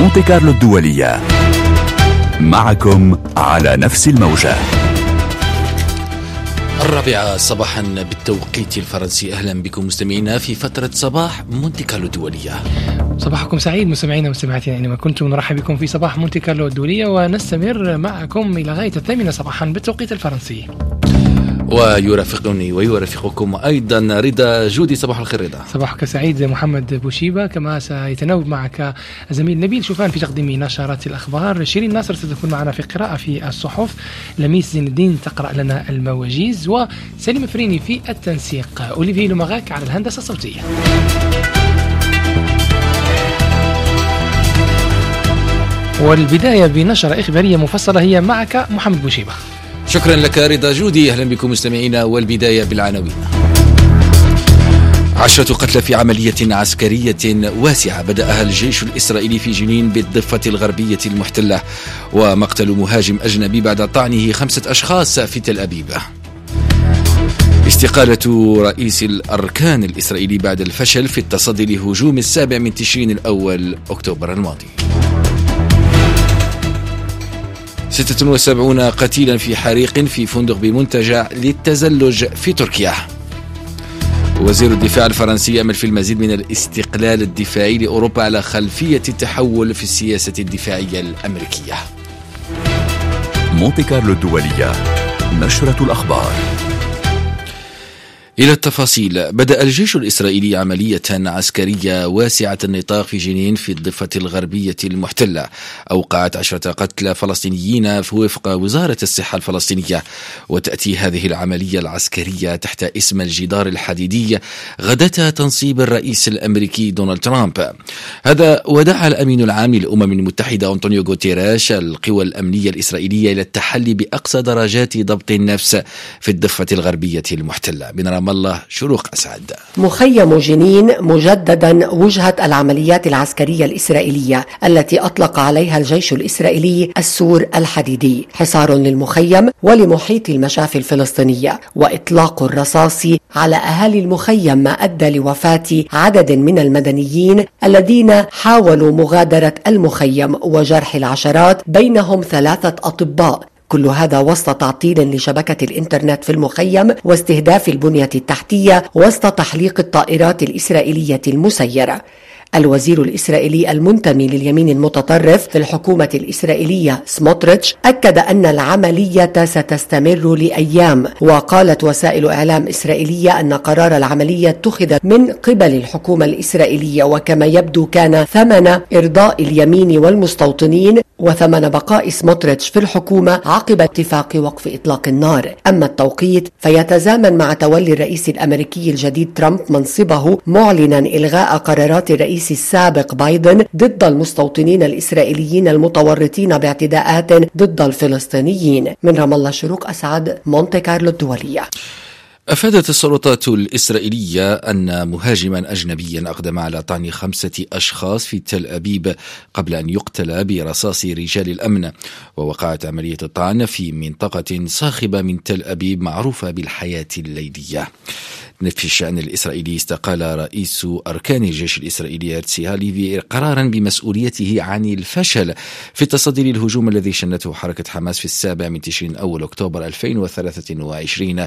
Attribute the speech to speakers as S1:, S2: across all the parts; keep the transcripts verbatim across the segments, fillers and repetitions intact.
S1: مونتي كارلو الدولية، معكم على نفس الموجة.
S2: الرابعة صباحا بالتوقيت الفرنسي. أهلا بكم مستمعينا في فترة صباح مونتي كارلو الدولية.
S3: صباحكم سعيد مستمعينا ومستمعاتنا أينما كنتم، نرحب بكم في صباح مونتي كارلو الدولية، ونستمر معكم إلى غاية الثامنة صباحا بالتوقيت الفرنسي.
S2: ويرافقني ويرافقكم أيضا رضا جودي. صباح الخير رضا.
S3: صباحك سعيد محمد بوشيبة. كما سيتناوب معك زميل نبيل شوفان في تقديم نشرات الأخبار. شيرين ناصر ستكون معنا في قراءة في الصحف. لميس زين الدين تقرأ لنا المواجيز، وسليم فريني في التنسيق. أوليفي لوماغاك على الهندسة الصوتية. والبداية بنشرة إخبارية مفصلة هي معك محمد بوشيبة.
S2: شكرا لك رضا جودي. أهلا بكم مستمعينا، والبداية بالعناوين. عشرة قتلى في عملية عسكرية واسعة بدأها الجيش الإسرائيلي في جنين بالضفة الغربية المحتلة، ومقتل مهاجم أجنبي بعد طعنه خمسة أشخاص في تل أبيب. استقالة رئيس الأركان الإسرائيلي بعد الفشل في التصدي لهجوم السابع من تشرين الأول أكتوبر الماضي. ستة وسبعين قتيلا في حريق في فندق بمنتجع للتزلج في تركيا. وزير الدفاع الفرنسي يأمل في المزيد من الاستقلال الدفاعي لأوروبا على خلفية التحول في السياسة الدفاعية الأمريكية.
S1: مونتي كارلو الدولية، نشرة الأخبار.
S2: إلى التفاصيل. بدأ الجيش الإسرائيلي عملية عسكرية واسعة النطاق في جنين في الضفة الغربية المحتلة، أوقعت عشرة قتلى فلسطينيين وفق وزارة الصحة الفلسطينية. وتأتي هذه العملية العسكرية تحت اسم الجدار الحديدي غداة تنصيب الرئيس الأمريكي دونالد ترامب. هذا ودعا الأمين العام للأمم المتحدة أنطونيو غوتيريش القوى الأمنية الإسرائيلية إلى التحلي بأقصى درجات ضبط النفس في الضفة الغربية المحتلة. من رام الله شروق أسعد.
S4: مخيم جنين مجددا وجهة العمليات العسكرية الإسرائيلية التي أطلق عليها الجيش الإسرائيلي السور الحديدي، حصار للمخيم ولمحيط المشافي الفلسطينية، وإطلاق الرصاص على أهالي المخيم، ما أدى لوفاة عدد من المدنيين الذين حاولوا مغادرة المخيم وجرح العشرات بينهم ثلاثة أطباء. كل هذا وسط تعطيل لشبكة الإنترنت في المخيم واستهداف البنية التحتية وسط تحليق الطائرات الإسرائيلية المسيرة. الوزير الإسرائيلي المنتمي لليمين المتطرف في الحكومة الإسرائيلية سموتريتش أكد أن العملية ستستمر لأيام. وقالت وسائل إعلام إسرائيلية أن قرار العملية اتخذ من قبل الحكومة الإسرائيلية، وكما يبدو كان ثمن إرضاء اليمين والمستوطنين وثمن بقاء سموتريتش في الحكومة عقب اتفاق وقف إطلاق النار. أما التوقيت فيتزامن مع تولي الرئيس الأمريكي الجديد ترامب منصبه، معلنا إلغاء قرارات الرئيس السابق بايدن ضد المستوطنين الإسرائيليين المتورطين باعتداءات ضد الفلسطينيين. من رام الله شروق أسعد، مونتي كارلو الدولية.
S2: أفادت السلطات الإسرائيلية أن مهاجما أجنبيا أقدم على طعن خمسة أشخاص في تل أبيب قبل أن يقتل برصاص رجال الأمن. ووقعت عملية الطعن في منطقة صاخبة من تل أبيب معروفة بالحياة الليلية. في الشأن الإسرائيلي استقال رئيس أركان الجيش الإسرائيلي هرتزي هاليفي قرارا بمسؤوليته عن الفشل في التصدي للهجوم الذي شنته حركة حماس في السابع من تشرين أول أكتوبر ألفين وثلاثة وعشرين،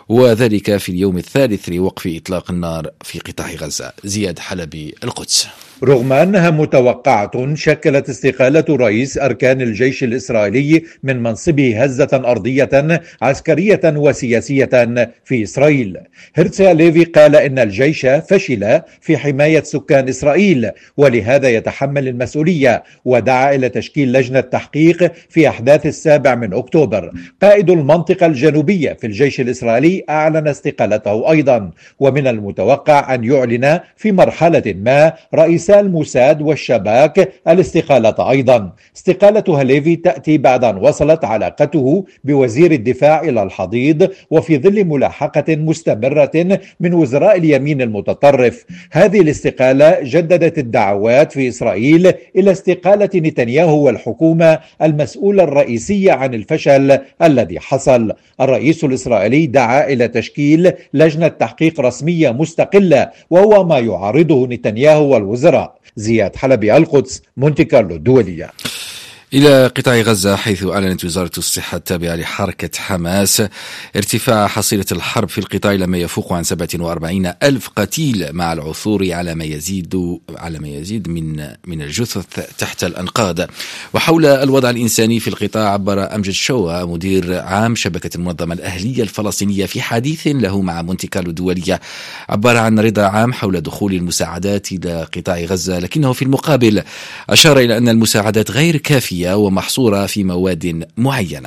S2: وذلك في اليوم الثالث لوقف إطلاق النار في قطاع غزة. زياد حلبي، القدس.
S5: رغم أنها متوقعة، شكلت استقالة رئيس أركان الجيش الإسرائيلي من منصبه هزة أرضية عسكرية وسياسية في إسرائيل. هرتزي هاليفي قال إن الجيش فشل في حماية سكان إسرائيل ولهذا يتحمل المسؤولية، ودعا إلى تشكيل لجنة تحقيق في أحداث السابع من أكتوبر. قائد المنطقة الجنوبية في الجيش الإسرائيلي أعلن استقالته أيضا، ومن المتوقع أن يعلن في مرحلة ما رئيس الموساد والشباك الاستقالة أيضا. استقالة هاليفي تأتي بعد أن وصلت علاقته بوزير الدفاع إلى الحضيض، وفي ظل ملاحقة مستمرة من وزراء اليمين المتطرف. هذه الاستقالة جددت الدعوات في إسرائيل إلى استقالة نتنياهو والحكومة المسؤولة الرئيسية عن الفشل الذي حصل. الرئيس الإسرائيلي دعا إلى تشكيل لجنة تحقيق رسمية مستقلة، وهو ما يعارضه نتنياهو والوزراء الوزراء. زياد حلبي، القدس، مونتي كارلو الدولية.
S2: إلى قطاع غزة، حيث أعلنت وزارة الصحة التابعة لحركة حماس ارتفاع حصيلة الحرب في القطاع إلى ما يفوق عن سبعة وأربعين ألف قتيل، مع العثور على ما يزيد على ما يزيد من من الجثث تحت الأنقاض. وحول الوضع الإنساني في القطاع عبر أمجد شوى، مدير عام شبكة المنظمة الأهلية الفلسطينية، في حديث له مع مونتي كارلو الدولية، عبر عن رضا عام حول دخول المساعدات إلى قطاع غزة، لكنه في المقابل أشار إلى أن المساعدات غير كافية ومحصورة في مواد معينة.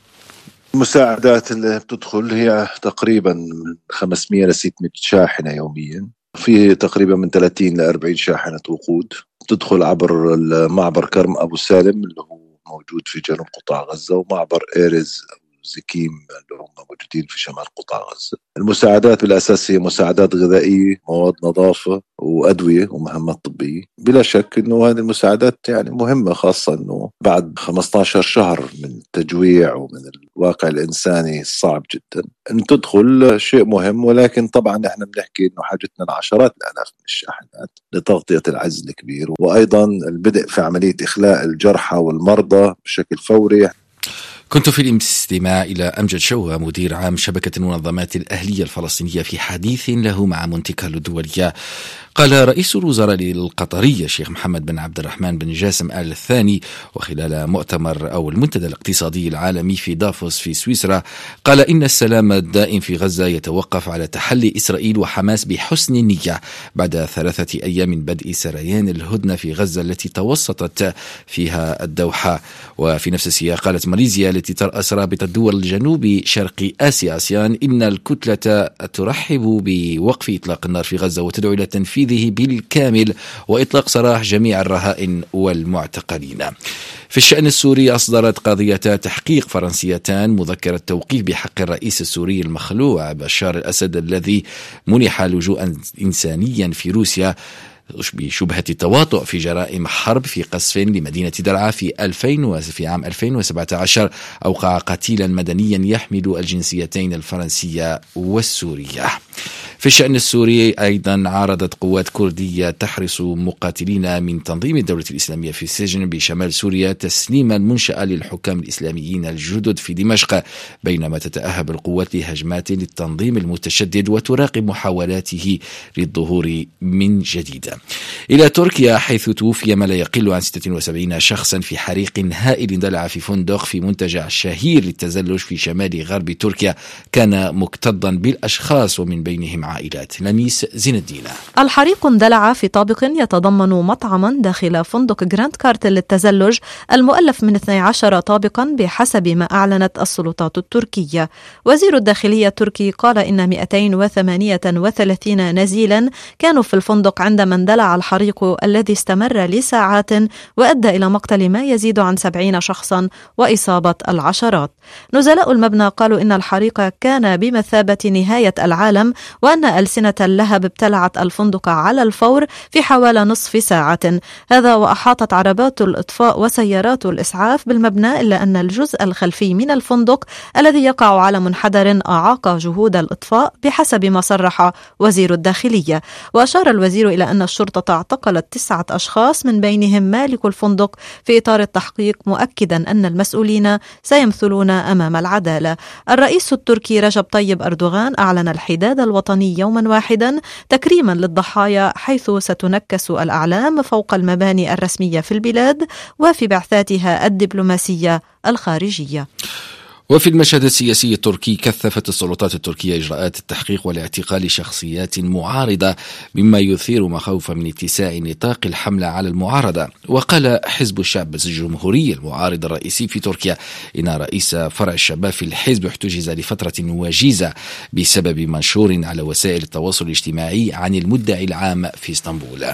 S6: المساعدات اللي بتدخل هي تقريبا من خمسمئة ل ستمئة شاحنة يوميا، في تقريبا من ثلاثين ل أربعين شاحنة وقود تدخل عبر المعبر كرم أبو سالم اللي هو موجود في جنوب قطاع غزة، ومعبر إيرز زكيم اللي هم موجودين في شمال قطاع غزة. المساعدات بالأساس هي مساعدات غذائية، مواد نظافة، وأدوية ومهمات طبية. بلا شك أنه هذه المساعدات يعني مهمة، خاصة أنه بعد خمسة عشر شهر من التجويع ومن الواقع الإنساني الصعب جدا أن تدخل شيء مهم. ولكن طبعا احنا بنحكي أنه حاجتنا لعشرات الآلاف من الشاحنات لتغطية العجز الكبير، وأيضا البدء في عملية إخلاء الجرحى والمرضى بشكل فوري.
S2: كنت في الاستماع إلى أمجد شوى، مدير عام شبكة المنظمات الأهلية الفلسطينية، في حديث له مع مونتي كارلو الدولية. قال رئيس الوزراء القطري الشيخ محمد بن عبد الرحمن بن جاسم آل الثاني، وخلال مؤتمر أو المنتدى الاقتصادي العالمي في دافوس في سويسرا، قال إن السلام الدائم في غزة يتوقف على تحلي إسرائيل وحماس بحسن النية بعد ثلاثة أيام من بدء سريان الهدنة في غزة التي توسطت فيها الدوحة. وفي نفس السياق قالت ماليزيا التي ترأس رابطة دول جنوب شرق آسيا آسيان إن الكتلة ترحب بوقف إطلاق النار في غزة وتدعو إلى تنفيذ بالكامل وإطلاق سراح جميع الرهائن والمعتقلين. في الشأن السوري، أصدرت قاضيتا تحقيق فرنسيتان مذكرة توقيف بحق الرئيس السوري المخلوع بشار الأسد الذي منح لجوءا إنسانيا في روسيا بشبهة التواطؤ في جرائم حرب في قصف لمدينة درعا في ألفين في عام ألفين وسبعة عشر أوقع قتيلا مدنيا يحمل الجنسيتين الفرنسية والسورية. في الشأن السوري أيضا، عارضت قوات كردية تحرس مقاتلين من تنظيم الدولة الإسلامية في السجن بشمال سوريا تسليم المنشأة للحكام الإسلاميين الجدد في دمشق، بينما تتأهب القوات لهجمات للتنظيم المتشدد وتراقب محاولاته للظهور من جديد. إلى تركيا، حيث توفي ما لا يقل عن ستة وسبعين شخصا في حريق هائل اندلع في فندق في منتجع الشهير للتزلج في شمال غرب تركيا كان مكتظا بالأشخاص ومن بينهم عائلات. لميس زين الدين.
S7: الحريق اندلع في طابق يتضمن مطعما داخل فندق جراند كارتل للتزلج المؤلف من اثني عشر طابقا بحسب ما أعلنت السلطات التركية. وزير الداخلية التركي قال إن مئتين وثمانية وثلاثين نزيلا كانوا في الفندق عندما اندلع الحريق الذي استمر لساعات وأدى إلى مقتل ما يزيد عن سبعين شخصا وإصابة العشرات. نزلاء المبنى قالوا إن الحريق كان بمثابة نهاية العالم، وأن ألسنة اللهب ابتلعت الفندق على الفور في حوالي نصف ساعة. هذا وأحاطت عربات الإطفاء وسيارات الإسعاف بالمبنى، إلا أن الجزء الخلفي من الفندق الذي يقع على منحدر أعاق جهود الإطفاء بحسب ما صرح وزير الداخلية. وأشار الوزير إلى أن الشرطة اعتقلت تسعة أشخاص من بينهم مالك الفندق في إطار التحقيق، مؤكدا أن المسؤولين سيمثلون أمام العدالة. الرئيس التركي رجب طيب أردوغان أعلن الحداد الوطني يوما واحدا تكريما للضحايا، حيث ستنكس الأعلام فوق المباني الرسمية في البلاد وفي بعثاتها الدبلوماسية الخارجية.
S2: وفي المشهد السياسي التركي، كثفت السلطات التركية إجراءات التحقيق والاعتقال شخصيات معارضة، مما يثير مخاوف من اتساع نطاق الحملة على المعارضة. وقال حزب الشعب الجمهوري المعارض الرئيسي في تركيا إن رئيس فرع الشباب في الحزب احتجز لفترة وجيزة بسبب منشور على وسائل التواصل الاجتماعي عن المدعي العام في اسطنبول.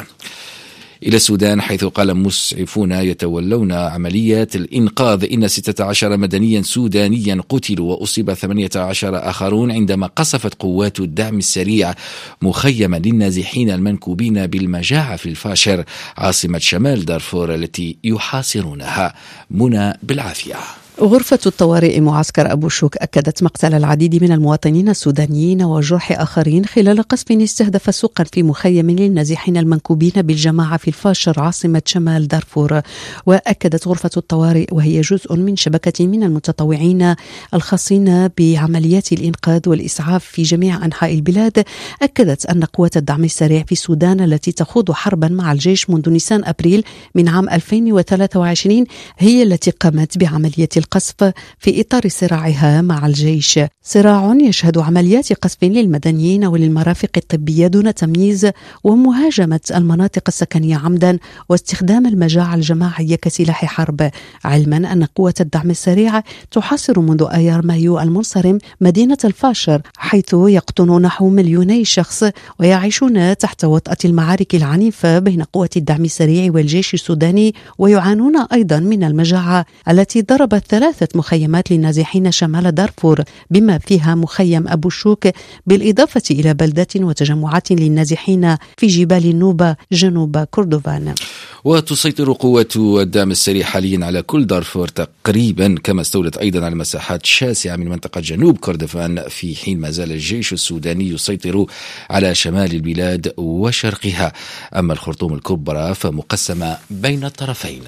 S2: إلى السودان، حيث قال مسعفون يتولون عمليات الإنقاذ إن ستة عشر مدنيا سودانيا قتلوا وأصيب ثمانية عشر آخرون عندما قصفت قوات الدعم السريع مخيما للنازحين المنكوبين بالمجاعة في الفاشر، عاصمة شمال دارفور التي يحاصرونها. منى بالعافية.
S8: غرفة الطوارئ معسكر أبو شوك أكدت مقتل العديد من المواطنين السودانيين وجرح آخرين خلال قصف استهدف سوقا في مخيم للنازحين المنكوبين بالجماعة في الفاشر عاصمة شمال دارفور. وأكدت غرفة الطوارئ وهي جزء من شبكة من المتطوعين الخاصين بعمليات الإنقاذ والإسعاف في جميع أنحاء البلاد، أكدت أن قوات الدعم السريع في السودان التي تخوض حربا مع الجيش منذ نيسان أبريل من عام ألفين وثلاثة وعشرين هي التي قامت بعملية القصف في إطار صراعها مع الجيش، صراع يشهد عمليات قصف للمدنيين وللمرافق الطبية دون تمييز ومهاجمة المناطق السكنية عمدا واستخدام المجاعة الجماعية كسلاح حرب، علما أن قوة الدعم السريع تحاصر منذ أيار مايو المنصرم مدينة الفاشر، حيث يقطن نحو مليوني شخص ويعيشون تحت وطأة المعارك العنيفة بين قوة الدعم السريع والجيش السوداني، ويعانون أيضا من المجاعة التي ضربت ثلاثة مخيمات للنازحين شمال دارفور بما فيها مخيم أبو شوك، بالإضافة إلى بلدات وتجمعات للنازحين في جبال النوبة جنوب كردفان.
S2: وتسيطر قوات الدعم السريع حاليا على كل دارفور تقريبا، كما استولت أيضا على مساحات شاسعة من منطقة جنوب كردفان، في حين ما زال الجيش السوداني يسيطر على شمال البلاد وشرقها. أما الخرطوم الكبرى فمقسمة بين الطرفين.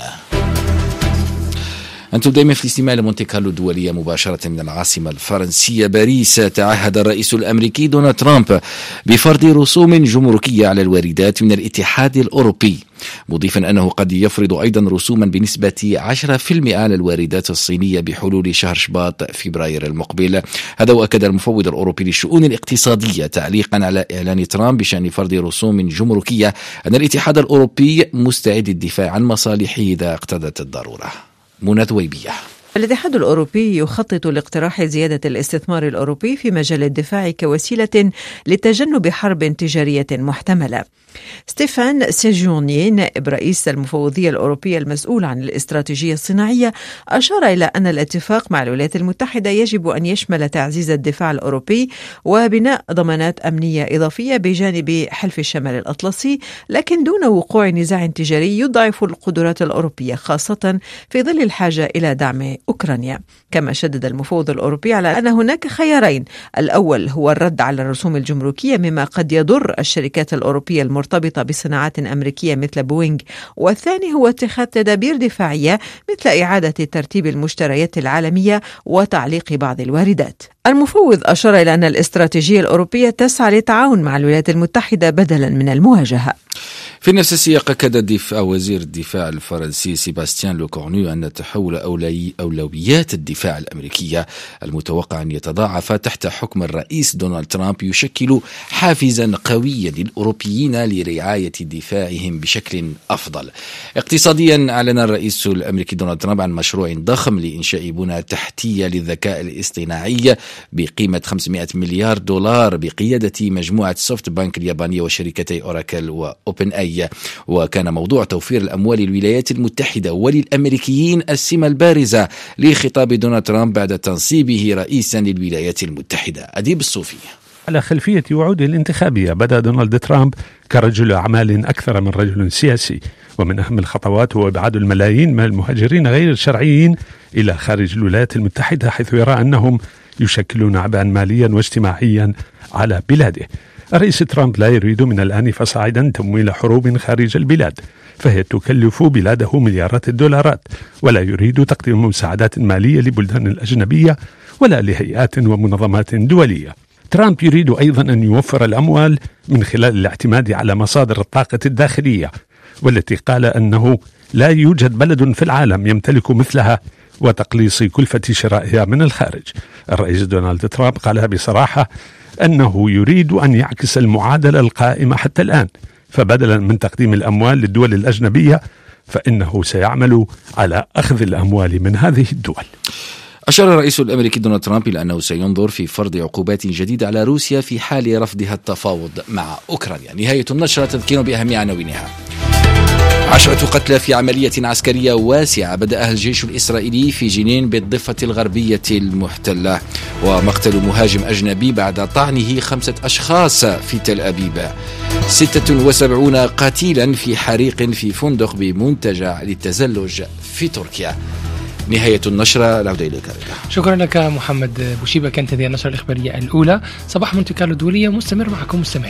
S2: أنتم دائما في الاستماع لمونتي كارلو الدولية مباشرة من العاصمة الفرنسية باريس. تعهد الرئيس الأمريكي دونالد ترامب بفرض رسوم جمركية على الواردات من الاتحاد الأوروبي، مضيفا أنه قد يفرض أيضا رسوما بنسبة عشرة بالمئة على الواردات الصينية بحلول شهر شباط فبراير المقبل. هذا وأكد المفوض الأوروبي للشؤون الاقتصادية تعليقا على إعلان ترامب بشأن فرض رسوم جمركية أن الاتحاد الأوروبي مستعد للدفاع عن مصالحه إذا اقتضت الضرورة. منى ذويبية.
S9: الاتحاد الأوروبي يخطط لاقتراح زيادة الاستثمار الأوروبي في مجال الدفاع كوسيلة لتجنب حرب تجارية محتملة. ستيفان سيجوني نائب رئيس المفوضية الأوروبية المسؤول عن الاستراتيجية الصناعية أشار إلى أن الاتفاق مع الولايات المتحدة يجب أن يشمل تعزيز الدفاع الأوروبي وبناء ضمانات أمنية إضافية بجانب حلف الشمال الأطلسي، لكن دون وقوع نزاع تجاري يضعف القدرات الأوروبية خاصة في ظل الحاجة إلى دعم أوكرانيا. كما شدد المفوض الأوروبي على أن هناك خيارين، الأول هو الرد على الرسوم الجمركية مما قد يضر الشركات الأوروبية المرتبطة بصناعات أمريكية مثل بوينغ، والثاني هو اتخاذ تدابير دفاعية مثل إعادة ترتيب المشتريات العالمية وتعليق بعض الواردات. المفوض أشار إلى أن الاستراتيجية الأوروبية تسعى للتعاون مع الولايات المتحدة بدلا من المواجهة.
S2: في نفس السياق أكد الدفاع وزير الدفاع الفرنسي سيباستيان لوكورنو أن تحول أولي أولويات الدفاع الأمريكية المتوقع أن يتضاعف تحت حكم الرئيس دونالد ترامب يشكل حافزا قويا للأوروبيين لرعاية دفاعهم بشكل أفضل. اقتصاديا أعلن الرئيس الأمريكي دونالد ترامب عن مشروع ضخم لإنشاء بنى تحتية للذكاء الاصطناعي بقيمة خمسمائة مليار دولار بقيادة مجموعة سوفت بانك اليابانية وشركتي أوراكل وأوبن آي. وكان موضوع توفير الأموال للولايات المتحدة وللأمريكيين السمة البارزة لخطاب دونالد ترامب بعد تنصيبه رئيسا للولايات المتحدة. أديب الصوفي.
S10: على خلفية وعوده الانتخابية بدأ دونالد ترامب كرجل أعمال أكثر من رجل سياسي، ومن أهم الخطوات هو إبعاد الملايين من المهاجرين غير الشرعيين إلى خارج الولايات المتحدة، حيث يرى أنهم يشكلون عبئا ماليا واجتماعيا على بلاده. الرئيس ترامب لا يريد من الآن فصاعدا تمويل حروب خارج البلاد، فهي تكلف بلاده مليارات الدولارات، ولا يريد تقديم مساعدات مالية لبلدان الأجنبية ولا لهيئات ومنظمات دولية. ترامب يريد أيضا أن يوفر الأموال من خلال الاعتماد على مصادر الطاقة الداخلية، والتي قال أنه لا يوجد بلد في العالم يمتلك مثلها، وتقليص كلفة شرائها من الخارج. الرئيس دونالد ترامب قال بصراحة أنه يريد أن يعكس المعادلة القائمة حتى الآن، فبدلا من تقديم الأموال للدول الأجنبية فإنه سيعمل على أخذ الأموال من هذه الدول.
S2: أشار الرئيس الأمريكي دونالد ترامب إلى أنه سينظر في فرض عقوبات جديدة على روسيا في حال رفضها التفاوض مع أوكرانيا. نهاية النشرة، تذكير بأهم عناوينها. عشرة قتلى في عملية عسكرية واسعة بدأها الجيش الإسرائيلي في جنين بالضفة الغربية المحتلة. ومقتل مهاجم أجنبي بعد طعنه خمسة أشخاص في تل أبيب. ستة وسبعين قتيلا في حريق في فندق بمنتجع للتزلج في تركيا. نهاية النشرة. العودة إليك.
S3: شكرا لك محمد بوشيبة. كانت هذه النشرة الإخبارية الأولى. صباح مونتي كارلو الدولية مستمر معكم مستمعين.